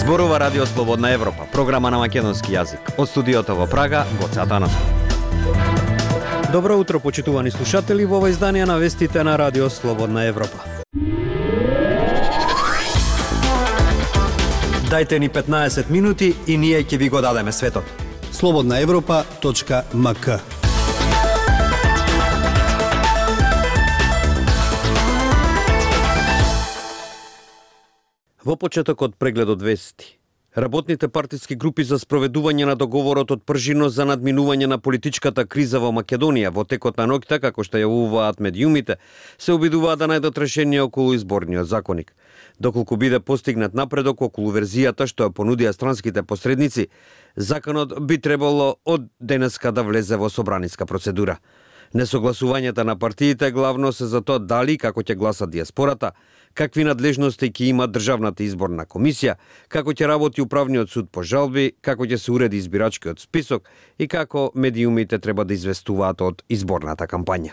Зборува Радио Слободна Европа, програма на македонски јазик. Од студиото во Прага, Гоце Атанасов. Добро утро, почитувани слушатели, во ова издание на вестите на Радио Слободна Европа. Дајте ни 15 минути и ние ќе ви го дадеме светот. slobodnaevropa.mk. Во почетокот преглед од вести. Работните партиски групи за спроведување на договорот од пржино за надминување на политичката криза во Македонија во текот на ноќта, како што јавуваат медиумите, се обидуваат да најдат решение околу изборниот законник. Доколку биде постигнат напредок околу верзијата што ја понудија странските посредници, законот би требало од денеска да влезе во собраниска процедура. Несогласувањата на партиите главно се за тоа дали како ќе гласа диаспората, какви надлежности ќе има Државната изборна комисија, како ќе работи управниот суд по жалби, како ќе се уреди избирачкиот список и како медиумите треба да известуваат од изборната кампања.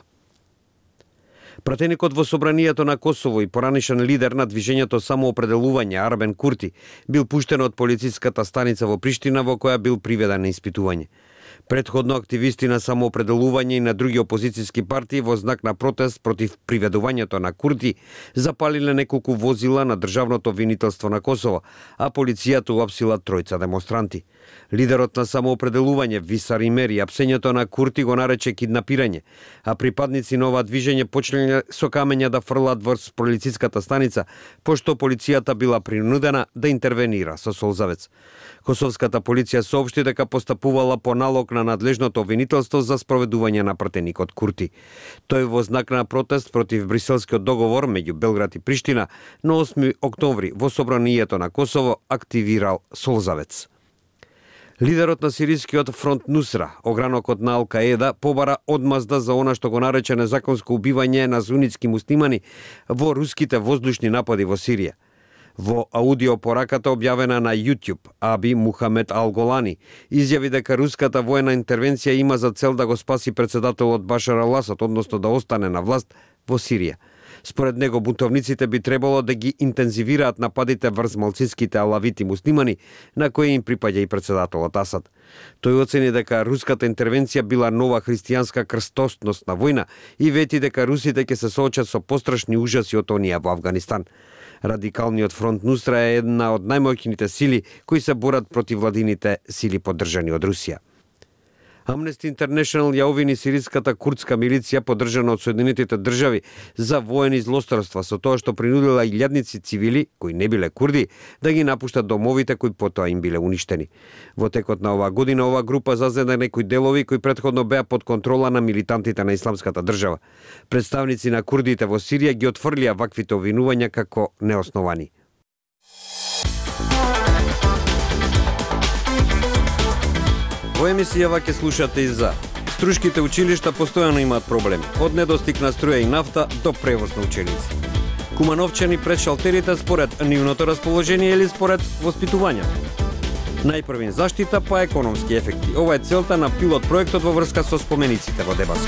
Пратеникот во собранието на Косово и поранишен лидер на движењето Самоопределување Арбен Курти бил пуштен од полициската станица во Приштина во која бил приведен на испитување. Предходно активисти на Самоопределување и на други опозицијски партии во знак на протест против приведувањето на Курти запалиле неколку возила на Државното обвинителство на Косово, а полицијата уапсила тројца демонстранти. Лидерот на Самоопределување Висар Имери апсењето на Курти го нарече киднапирање, а припадници на ова движење почнале со камења да фрлат врз полициската станица, пошто полицијата била принудена да интервенира со солзавец. Косовската полиција соопшти дека постапувала по налог на надлежното обвинителство за спроведување на пратеникот Курти. Тој во знак на протест против Бриселскиот договор меѓу Белград и Приштина на 8 октомври во собранието на Косово активирал солзавец. Лидерот на сирискиот фронт Нусра, огранокот на Ал-Каеда, побара одмазда за она што го нарече незаконско убивање на сунитски муслимани во руските воздушни напади во Сирија. Во аудиопораката објавена на YouTube, Аби Мухамед Ал-Голани изјави дека руската воена интервенција има за цел да го спаси председателот Башар Ал-Асад, односно да остане на власт во Сирија. Според него, бунтовниците би требало да ги интензивираат нападите врз малцинските алавити муслимани, на кои им припаѓа и председателот Асад. Тој оцени дека руската интервенција била нова христијанска крстосностна војна и вети дека русите ќе се соочат со пострашни ужаси од оние во Авганистан. Радикалниот фронт Нусра е една од најмоќните сили кои се борат против владините сили поддржани од Русија. Amnesty International ја обвини сириската курдска милиција поддржана од Соединетите држави за воени злосторства со тоа што принудила илјадници цивили кои не биле курди да ги напуштат домовите кои потоа им биле уништени. Во текот на оваа година ова група зазеда некои делови кои претходно беа под контрола на милитантите на Исламската држава. Представници на курдите во Сирија ги отфрлија ваквите обвинувања како неосновани. Во емисијава ќе слушате и за струшките училишта постојано имаат проблеми, од недостиг на струја и нафта до превоз на ученици. Кумановчани пред шалтерите според нивното расположение или според воспитувањето. Најпрвин заштита па економски ефекти. Ова е целта на пилот проектот во врска со спомениците во Дебаско.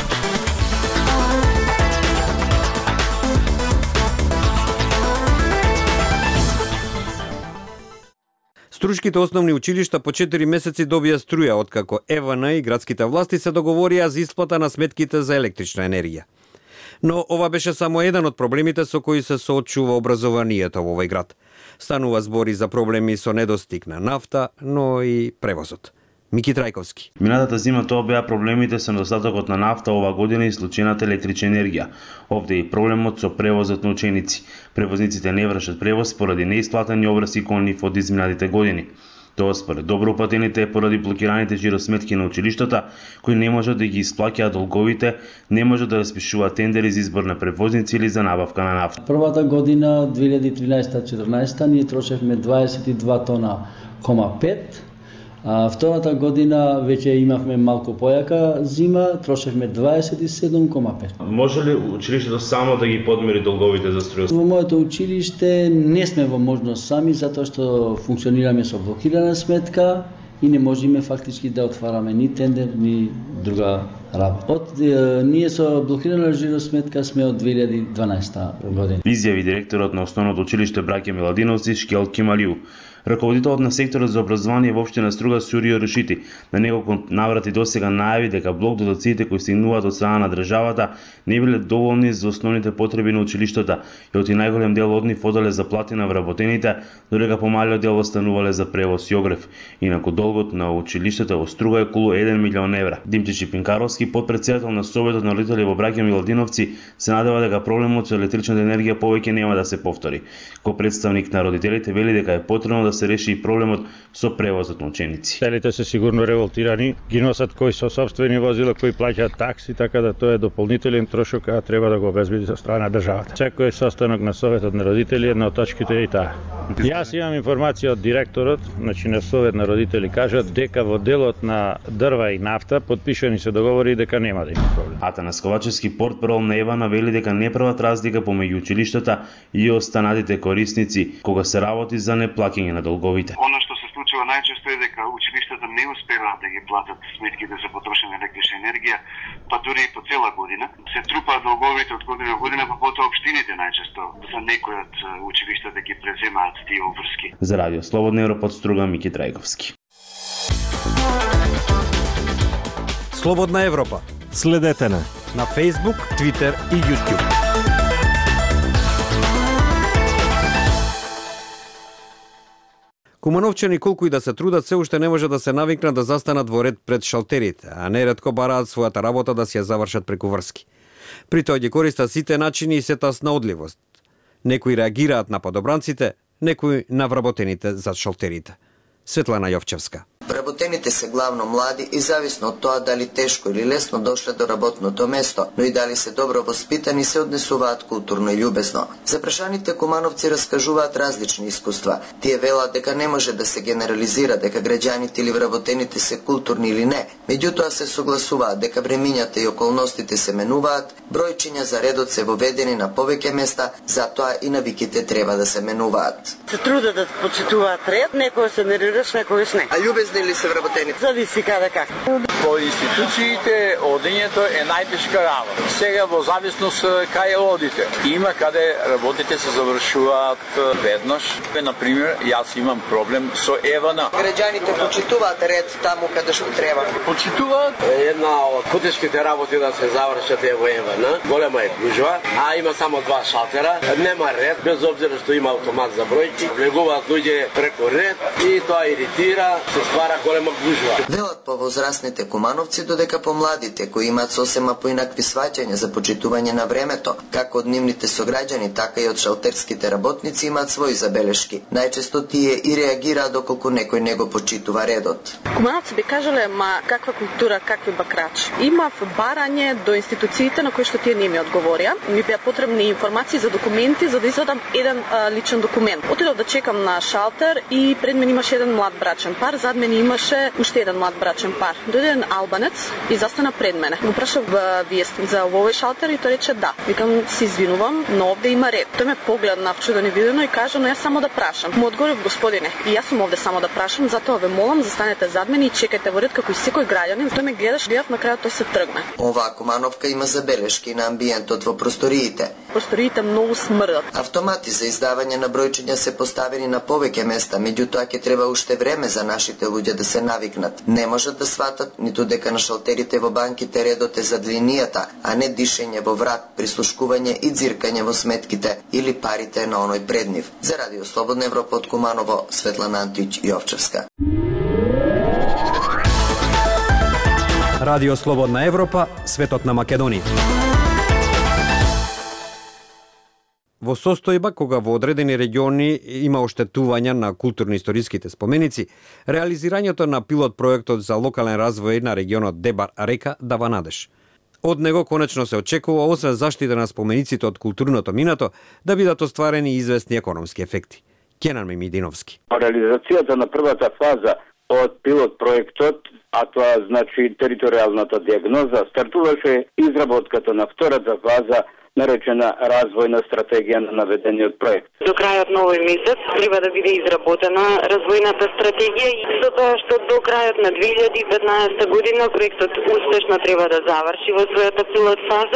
Струшките основни училишта по 4 месеци добија струја, откако ЕВН и градските власти се договорија за исплата на сметките за електрична енергија. Но ова беше само еден од проблемите со кои се соочува образованието во овој град. Станува збори за проблеми со недостиг на нафта, но и превозот. Мики Трајковски. Минатата зима тоа беа проблемите со недостатокот на нафта ова година и случајната електрична енергија. Овде е и проблемот со превозот на ученици. Превозниците не вршат превоз поради неисплатени обврски кон нив од изминатите години. Тоа според добро упатените е поради блокираните жиросметки на училиштата, кои не можат да ги исплаќаат долговите, не можат да распишуваат тендери за избор на превозници или за набавка на нафта. Првата година 2013-14 ние трошевме 22 тона, 5. Втората година веќе имавме малку појака зима, трошевме 27,5. Може ли училиштето само да ги подмири долговите за струја? Во моето училиште не сме во можност сами, затоа што функционираме со блокирана сметка и не можеме фактички да отвараме ни тендер, ни друга работа. Ние со блокирана жиросметка сме од 2012 година. Изјави директорот на основното училиште Браќа Миладиновци Шкел Кемалиу. Раководителот на секторот за образование во општина Струга Сурио Рушити на неколку наврати досега најави дека блок дотациите кои стигнуваат од страна на државата не биле доволни за основните потреби на училиштата и оти најголем дел од нив оделе за плати на вработените, додека помалиот дел останувале за превоз и огрев. Инаку долгот на училиштата во Струга е околу 1 милион евра. Димче Пинкаровски, подпредседател на Советот на родители во Браќа Миладиновци, се надева дека проблемот со електричната енергија повеќе нема да се повтори. Ко представник на родителите вели дека е потребно да се реши и проблемот со превозот на ученици. Целите се сигурно револтирани, ги носат кои со сопствени возила, кои плаќаат такси, така да тоа е дополнителен трошок, а треба да го обезбеди со страна на државата. Секој состанок на Советот на родители, една од точките е и таа. Јас имам информација од директорот, значи на Совет на родители, кажат дека во делот на дрва и нафта подпишани се договори дека нема да има проблем. Атанас Ковачевски, портпарол на Евана, вели дека не прават разлика помеѓу училиштата и останатите корисници кога се работи за неплаќање на долговите. Оно што се случува најчесто е дека училиштата не успеваат да ги платат сметките за потрошена електрична енергија, па дури и по цела година. Се трупаат долговите од година до година, па потоа општините најчесто за некои од училишта да ги преземаат тие обврски. За Радио Слободна Европа од Струга, Мики Трајковски. Слободна Европа. Следете на Facebook, Twitter и YouTube. Кумановчани колку и да се трудат, се уште не може да се навикнат да застанат во ред пред шалтерите, а неретко бараат својата работа да си ја завршат преку врски. При тоа ги користат сите начини и сета снаодливост. Некои реагираат на подобранците, некои на вработените за шалтерите. Светлана Јовчевска. Вработените се главно млади и зависно од тоа дали тешко или лесно дошле до работното место, но и дали се добро воспитани, се однесуваат културно и љубезно. Запрашаните кумановци раскажуваат различни искуства. Тие велат дека не може да се генерализира дека граѓаните или вработените се културни или не, меѓутоа се согласуваат дека времињата и околностите се менуваат, бројчиња за редот се воведени на повеќе места, затоа и навиките треба да се менуваат. Се трудат да почитуваат ред, некој се нервираш, некој не. А љубезни ли се вработените? Зависи каде как. По институциите одењето е најтешка работа. Сега во зависност кај одите. Има каде работите се завршуваат веднаш. Например, јас имам проблем со Евана. Граѓаните почитуваат ред таму каде што треба. Почитуваат. Една од потешките работи да се завршат е во Евана. Голема е гужва, а има само 2 шалтера. Нема ред, без обзира што има автомат за бројки. Влегуваат луѓе преку ред и тоа иритира, се ствара голема гужва. Велат повозрастните кумановци, додека помладите кои имаат сосема поинакви сваќања за почитување на времето, како од нивните сограѓани, така и од шалтерските работници имаат своји забелешки. Најчесто тие и реагираат доколку некој не го почитува редот. Кумановци би кажале, ма каква култура, какви бакрачи. Имав барање до институциите на кои што тие не ми одговорија. Ми беа потребни информации за документи за да извадам еден личен документ. Отидов да чекам на шалтер и пред мен имаше еден млад брачен пар, зад мене имаше уште еден млад брачен пар. Дојде еден албанец и застана пред мене. Го прашав вие сте за овој шалтер и тој рече да. Викам, се извинувам, но овде има ред. Тој ме погледна вчудено и видено и кажа, но јас само да прашам. Му одговорив, господине, и јас сум овде само да прашам, затоа ве молам, застанете зад мене и чекајте во ред како и секој граѓанин. Тој ме гледаш, на крајот тој се тргна. Оваа кумановка има забелешки на амбиентот во просториите. Просториите многу смрдат. Автомати за издавање на бројчиња се поставени на повеќе места, меѓутоа ќе треба уште време за нашите луѓе да се навикнат. Не можат да сватат ниту дека на шалтерите во банките редот е зад линијата, а не дишење во врат, прислушкување и дзиркање во сметките или парите на оној пред нив. За Радио Слободна Европа од Куманово, Светлана Антиć Јовчевска. Радио Слободна Европа, светот на Македонија. Во состојба кога во одредени региони има оштетувања на културно-историските споменици, реализирањето на пилот проектот за локален развој на регионот Дебар-Река дава надеж. Од него конечно се очекува, освен заштита на спомениците од културното минато, да бидат остварени известни економски ефекти. Кенан Мимидиновски. Реализацијата на првата фаза од пилот проектот, а тоа значи територијалната диагноза, стартуваше изработката на втората фаза, наречена развојна стратегија на наведениот проект. До крајот на овој месец треба да биде изработена развојната стратегија и со тоа што до крајот на 2015 година проектот успешно треба да заврши во својата пилот фаза,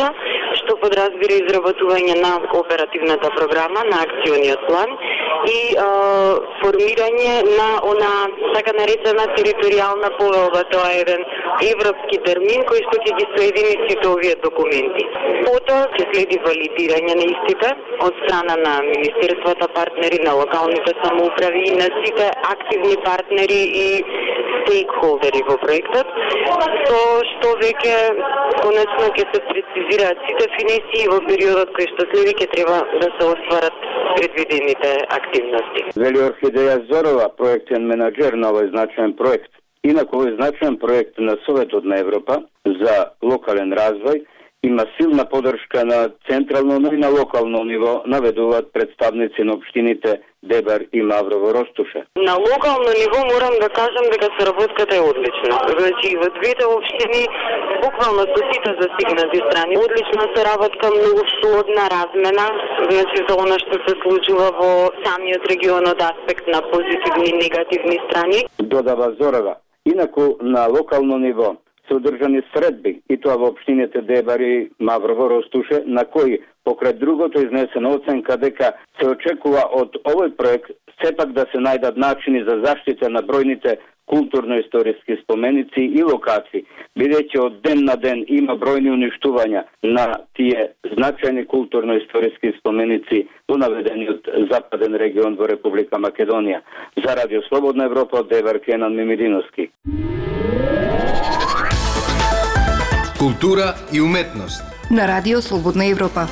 што подразбира изработување на оперативната програма, на акциониот план и формирање на она така наречена територијална повелба. Тоа е еден европски термин кој што ќе ги соедини сите овие документи. Потоа ќе следи валидирање на истите од страна на министерствата партнери, на локалните самоуправи и на сите активни партнери и стейкхолдери во проектот, со што веќе конечно ќе се прецизираат сите финесии во периодот кој што следи ќе треба да се остварат предвидените активности. Вели Орхидеја Зорова, проектен менаџер на овој значаен проект. Инаку овој значаен проект на Советот на Европа за локален развој има силна подршка на централно, но и на локално ниво, наведуваат представници на општините Дебар и Маврово Ростуше. На локално ниво морам да кажам дека соработката е одлична. Значи во двете општини буквално со сите застигнати страни одлична соработка, многу плодна размена, значи за она што се случува во самиот регион од аспект на позитивни и негативни страни. Додава Зорова. Инаку на локално ниво се одржани средби, и тоа во општините Дебар и Маврово Ростуше, на кои, покрај другото изнесена оценка дека се очекува од овој проект сепак да се најдат начини за заштита на бројните културно-историски споменици и локации, бидејќи од ден на ден има бројни уништувања на тие значајни културно-историски споменици во наведениот западен регион во Република Македонија. За Радио Слободна Европа, Дебар, Кенан Мимидиновски. Култура и уметност на Радио Слободна Европа.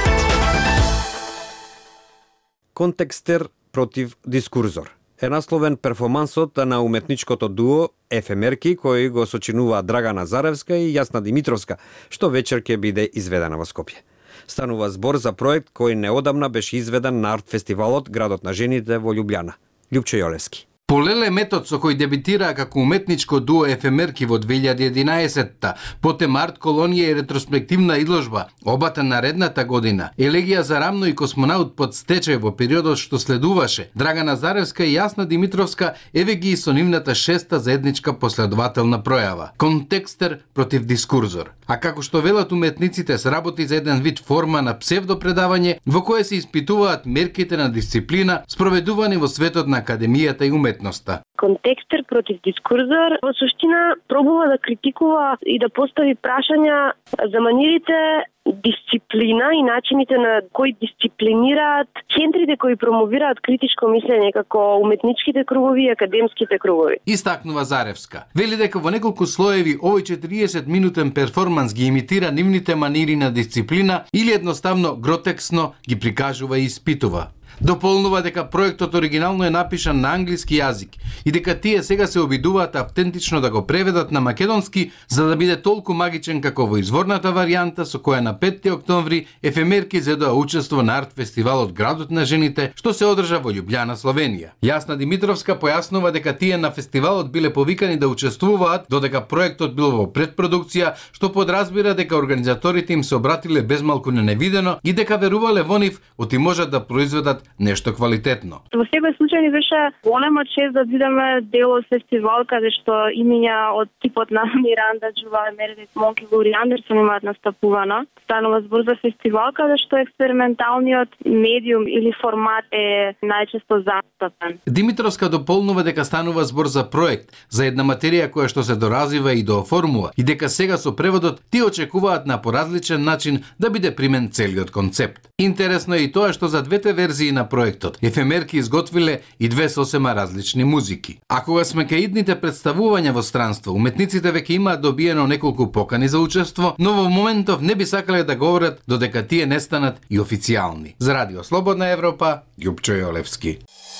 Контекстер против дискурзор е насловен перформансот на уметничкото дуо Ефемерки, кој го сочинуваат Драгана Заревска и Јасна Димитровска, што вечер ќе биде изведена во Скопје. Станува збор за проект кој неодамна беше изведен на арт фестивалот Градот на жените во Љубљана. Љупчо Јолевски. Полеле метод со кој дебитираа како уметничко дуо Ефемерки во 2011-та, потем арт колонија и ретроспективна изложба, обата наредната година, Елегија за рамно и космонаут под стечај во периодот што следуваше, Драгана Заревска и Јасна Димитровска еве ги со нивната шеста заедничка последователна пројава. Контекстер против дискурзор. А како што велат уметниците, се работи за еден вид форма на псевдопредавање во кое се испитуваат мерките на дисциплина спроведувани во светот на академијата и уметноста. Контекстер против дискурзор во суштина пробува да критикува и да постави прашања за манирите дисциплина и начините на кои дисциплинираат центрите кои промовираат критичко мислење како уметничките кругови и академските кругови. Истакнува Заревска. Вели дека во неколку слоеви овој 40-минутен перформанс ги имитира нивните манири на дисциплина или едноставно гротексно ги прикажува и испитува. Дополнува дека проектот оригинално е напишан на англиски јазик и дека тие сега се обидуваат автентично да го преведат на македонски за да биде толку магичен како во изворната варијанта со која на 5 октомври Ефемерки зедоа учество на арт фестивалот Градот на жените што се одржа во Љубљана, Словенија. Јасна Димитровска појаснува дека тие на фестивалот биле повикани да учествуваат додека проектот бил во предпродукција, што подразбира дека организаторите им се обратиле безмалку невидено и дека верувале во нив оти можат да произведат нешто квалитетно. Во секој случај ни беше голема чест да бидеме дел од фестивал каде што имиња од типот на Миранда Џуваа, Мередит Монк и Лури Андерсон имаат настапувано. Станува збор за фестивал каде што експерименталниот медиум или формат е најчесто застапен. Димитровска дополнува дека станува збор за проект, за една материја која што се доразвива и дооформува и дека сега со преводот ти очекуваат на поразличен начин да биде примен целиот концепт. Интересно е и тоа што за двете верзии на проектот Ефемерки изготвиле и две сосема различни музики. А кога сме кај идните представувања во странство, уметниците веќе имаат добиено неколку покани за учество, но во моментов не би сакале да говорат додека тие не станат и официјални. За Радио Слободна Европа, Љупчо Јолевски.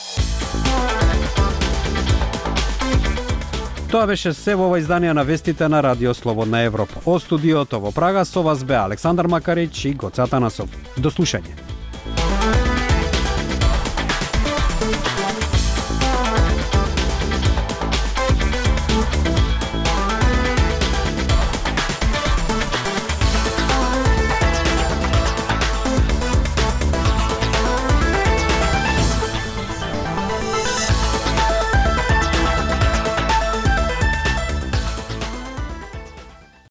Тоа беше се во ова издание на вестите на Радио Слободна Европа. Од студиото во Прага со вас бе Александар Макарич и Гоце Атанасов. До слушање.